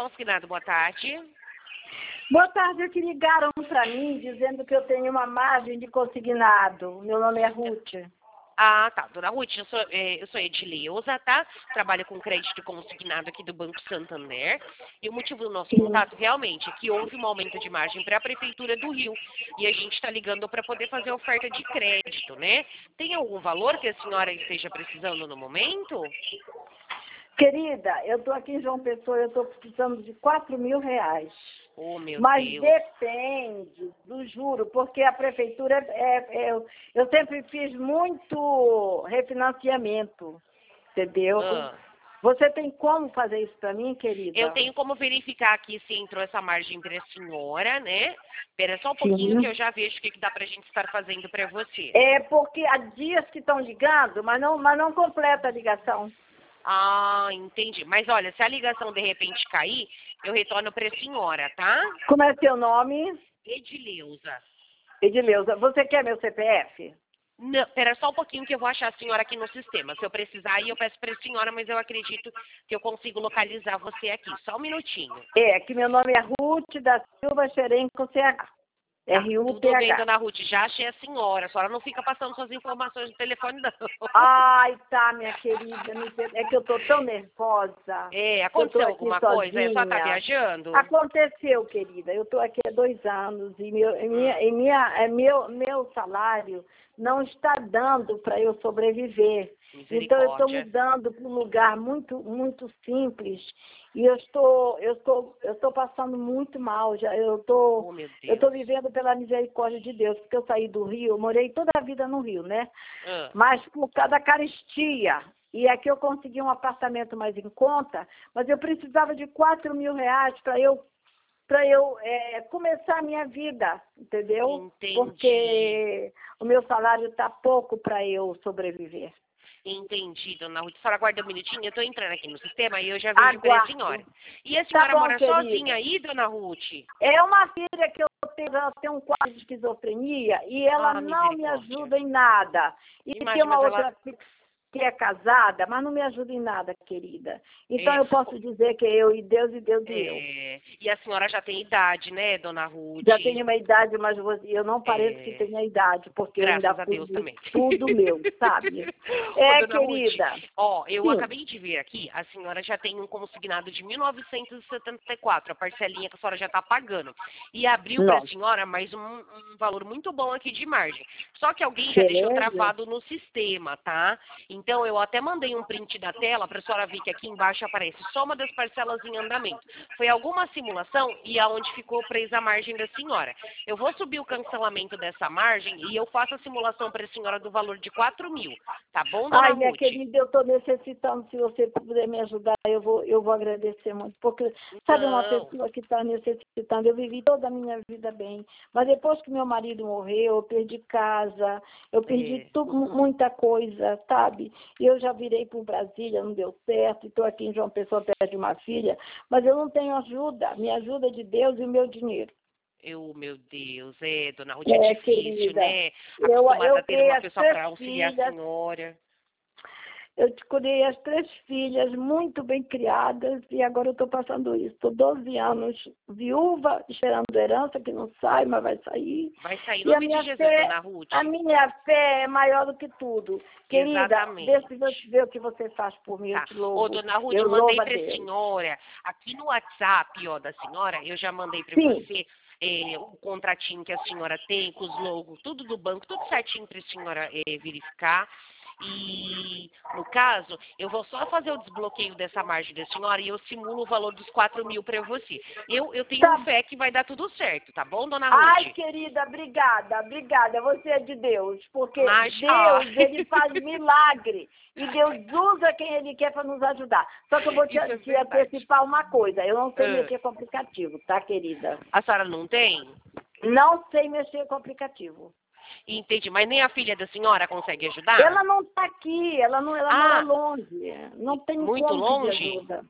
consignado, boa tarde. Boa tarde, eu queria ligaram para mim dizendo que eu tenho uma margem de consignado. Meu nome é Ruth. Ah, tá. Dona Ruth, eu sou Edileuza, tá? Trabalho com crédito consignado aqui do Banco Santander. E o motivo do nosso contato realmente é que houve um aumento de margem para a Prefeitura do Rio. E a gente está ligando para poder fazer oferta de crédito, né? Tem algum valor que a senhora esteja precisando no momento? Querida, eu estou aqui em João Pessoa, eu estou precisando de R$ 4.000. Oh, meu Mas Deus. depende do juro, porque a prefeitura, eu sempre fiz muito refinanciamento, entendeu? Ah. Você tem como fazer isso para mim, querida? Eu tenho como verificar aqui se entrou essa margem para a senhora, né? Espera só um Sim. pouquinho que eu já vejo o que dá para a gente estar fazendo para você. É porque há dias que estão ligando, mas não completa a ligação. Ah, entendi. Mas olha, se a ligação de repente cair, eu retorno para a senhora, tá? Como é seu nome? Edileuza. Edileuza. Você quer meu CPF? Não, espera só um pouquinho que eu vou achar a senhora aqui no sistema. Se eu precisar, aí eu peço para a senhora, mas eu acredito que eu consigo localizar você aqui. Só um minutinho. É, que meu nome é Ruth da Silva Xerém com CH. Tá, tudo bem, R-U-T-H. dona Ruth. Já achei a senhora. A senhora não fica passando suas informações no telefone, não. Ai, tá, minha querida. É que eu tô tão nervosa. É, Eu tô aconteceu aqui alguma coisa? A senhora tá sozinha. viajando? Aconteceu, querida. Eu tô aqui há 2 anos e meu salário não está dando para eu sobreviver. Então eu estou Misericórdia. mudando para um lugar muito simples e eu estou passando muito mal. Oh, meu Eu estou Deus. vivendo pela misericórdia de Deus, porque eu saí do Rio, eu morei toda a vida no Rio, né? Ah. Mas por causa da carestia. E aqui eu consegui um apartamento mais em conta, mas eu precisava de R$ 4.000 para eu começar a minha vida, entendeu? Entendi. Porque o meu salário está pouco para eu sobreviver. Entendi, dona Ruth. A senhora aguarda um minutinho, eu tô entrando aqui no sistema e eu já vejo para a Aguardo. senhora. E a Tá senhora bom, mora querida. sozinha aí, dona Ruth? É uma filha que ela tem um quadro de esquizofrenia e ela Ah, não me misericórdia. ajuda em nada. E tem Imagina, uma mas ela... outra que é casada, mas não me ajuda em nada, querida. Então É, eu posso dizer que é eu e Deus e Deus e eu. e a senhora já tem idade, né, dona Ruth? Já tenho uma idade, mas eu não pareço que É, tenha idade, porque eu ainda graças a Deus cuido de também. tudo meu, sabe? Ô, É, dona Ruth, querida. ó, eu Sim. acabei de ver aqui, a senhora já tem um consignado de 1.974, a parcelinha que a senhora já está pagando. E abriu para a Nossa. senhora mais um valor muito bom aqui de margem. Só que alguém já deixou Sério? travado no sistema, tá? Então, eu até mandei um print da tela para a senhora ver que aqui embaixo aparece soma das parcelas em andamento. Foi alguma simulação e aonde ficou presa a margem da senhora. Eu vou subir o cancelamento dessa margem e eu faço a simulação para a senhora do valor de 4.000. Tá bom, dona Ai, minha Ruth? querida, eu estou necessitando, se você puder me ajudar, eu vou agradecer muito, porque, sabe, uma Não. pessoa que está necessitando, eu vivi toda a minha vida bem, mas depois que meu marido morreu, eu perdi casa, eu perdi muita coisa, sabe? E eu já virei para Brasília, não deu certo, estou aqui em João Pessoa, perto de uma filha, mas eu não tenho ajuda, me ajuda de Deus e o meu dinheiro. Meu Deus, dona Ruth, é difícil, Querida, né? eu Acostumada a ter criei uma as pessoa 3 para auxiliar a filhas. senhora. Eu te criei as 3 filhas muito bem criadas e agora eu estou passando isso. Estou 12 anos viúva, esperando herança, que não sai, mas vai sair. Vai sair em E nome de Jesus, dona Ruth. a minha fé é maior do que tudo. Querida, Exatamente. deixa eu ver o que você faz por mim, eu Tá. te Ô, louvo. dona Ruth, Eu mandei louvo a para a Deus. senhora, aqui no WhatsApp, ó, da senhora, eu já mandei para Sim. você o contratinho que a senhora tem, com os logos, tudo do banco, tudo certinho para a senhora verificar. E, no caso, eu vou só fazer o desbloqueio dessa margem da senhora e eu simulo o valor dos 4.000 para você. Eu tenho Tá. fé que vai dar tudo certo, tá bom, dona Ai, Ruth? querida, obrigada, obrigada. Você é de Deus, porque Mas, Deus, ele faz milagre. E Deus usa quem ele quer para nos ajudar. Só que eu vou te isso é verdade. antecipar uma coisa. Eu não sei Ah, mexer com aplicativo, tá, querida? a senhora não tem? Não sei mexer com aplicativo. Entendi, mas nem a filha da senhora consegue ajudar? Ela não está aqui, ela mora longe. Não tem muito como pedir longe? ajuda.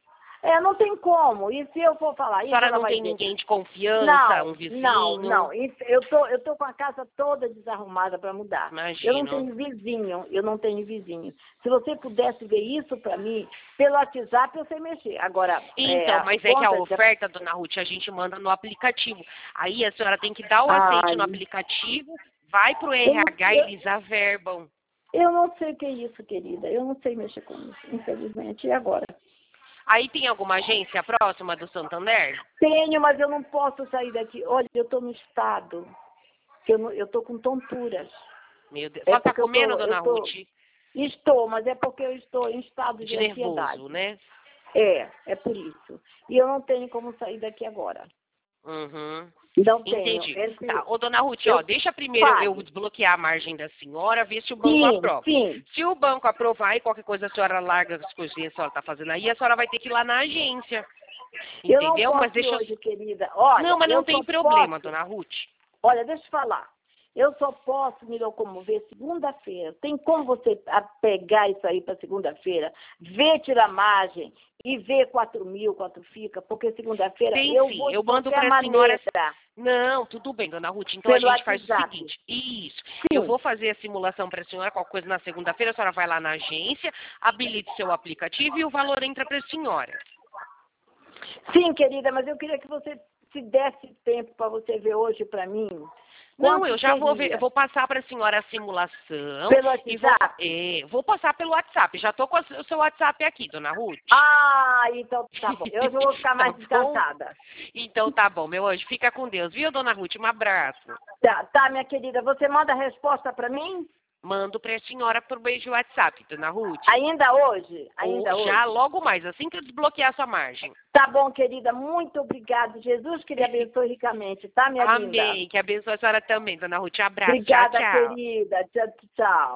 Não tem como. E se eu for falar A isso, senhora ela não vai tem dizer, ninguém de confiança, um vizinho? não. Eu tô com a casa toda desarrumada para mudar. Imagino. Eu não tenho vizinho. Se você pudesse ver isso para mim, pelo WhatsApp eu sei mexer. Agora, Então, mas é que a oferta, dona Ruth, a gente manda no aplicativo. Aí a senhora tem que dar o aceite no aplicativo, vai pro RH e eles averbam. Eu não sei o que é isso, querida. Eu não sei mexer com isso, infelizmente. E agora? Aí tem alguma agência próxima do Santander? Tenho, mas eu não posso sair daqui. Olha, eu estou no estado que eu estou com tonturas. Meu Deus. Só tá comendo, dona Ruth? Estou, mas é porque eu estou em estado de ansiedade. Nervoso, né? É por isso. E eu não tenho como sair daqui agora. Uhum. Não tenho. Entendi. Tá. Ô, dona Ruth, deixa primeiro eu desbloquear a margem da senhora, ver se o banco aprova. Sim. Se o banco aprovar e qualquer coisa a senhora larga as coisinhas que a senhora está fazendo aí, a senhora vai ter que ir lá na agência. Entendeu? Eu não posso Mas deixa hoje, querida. Olha, não, mas não tem problema, dona Ruth. Olha, deixa eu falar. Eu só posso me locomover segunda-feira. Tem como você pegar isso aí para segunda-feira, ver tirar margem e ver 4.000, quanto fica? Porque segunda-feira eu mando para a senhora. Não, tudo bem, dona Ruth. Então a gente faz o seguinte. Isso. Sim. Eu vou fazer a simulação para a senhora, qualquer coisa na segunda-feira, a senhora vai lá na agência, habilite seu aplicativo e o valor entra para a senhora. Sim, querida, mas eu queria que você se desse tempo para você ver hoje para mim. Não, eu já vou ver, eu vou passar para a senhora a simulação. Pelo WhatsApp? Vou passar pelo WhatsApp. Já estou com o seu WhatsApp aqui, dona Ruth. Então tá bom. Eu já vou ficar mais descansada. Então tá bom, meu anjo. Fica com Deus, viu, dona Ruth? Um abraço. Tá, minha querida. Você manda a resposta para mim? Mando para a senhora por meio de WhatsApp, dona Ruth. Ainda hoje? Já logo mais, assim que eu desbloquear a sua margem. Tá bom, querida. Muito obrigada. Jesus que lhe abençoe ricamente, tá, minha linda? Amém. Que abençoe a senhora também, dona Ruth. Abraço. Obrigada, tchau, tchau. querida. Tchau.